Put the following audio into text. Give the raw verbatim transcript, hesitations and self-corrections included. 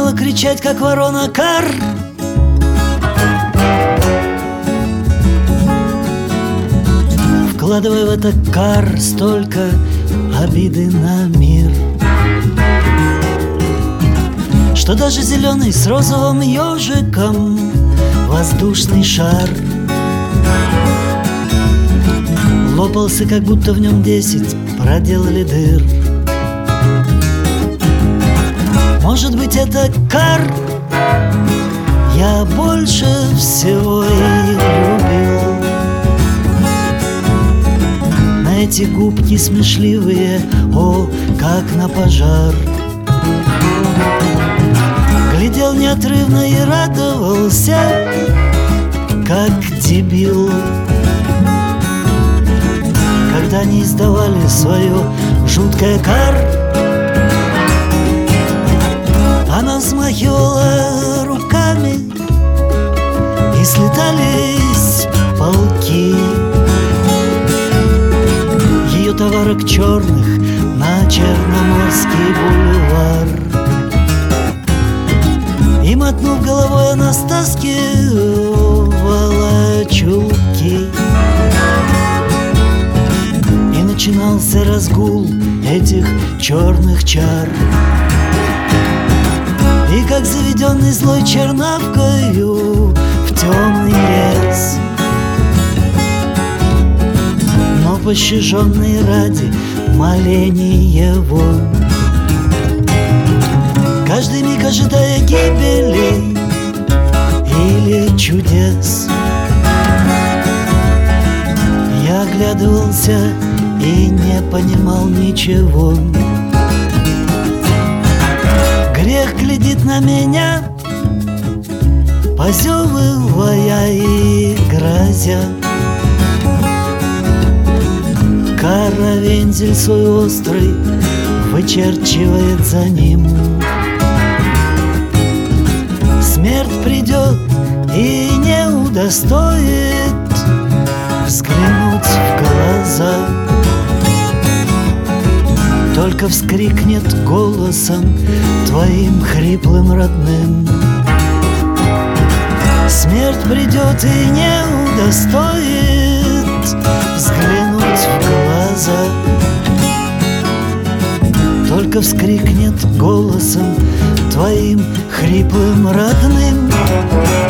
стала кричать, как ворона кар. Вкладывая в это кар столько обиды на мир, что даже зеленый с розовым ежиком воздушный шар лопался, как будто в нем десять проделали дыр. Может быть, это кар я больше всего и любил. На эти губки смешливые, о, как на пожар. Глядел неотрывно и радовался, как дебил, когда они издавали свое жуткое кар. Она взмахивала руками, и слетались полки ее товарок черных на Черноморский бульвар. И, мотнув головой, она стаскивала чулки, и начинался разгул этих черных чар. И как заведенный злой чернавкою в темный лес, но пощаженный ради молений его, каждый миг ожидая гибели или чудес, я оглядывался и не понимал ничего. Грех глядит на меня, позевывая и грозя. Кара вензель свой острый вычерчивает за ним. Смерть придет и не удостоит взглянуть в глаза, только вскрикнет голосом твоим хриплым родным. Смерть придет и не удостоит взглянуть в глаза, только вскрикнет голосом твоим хриплым родным.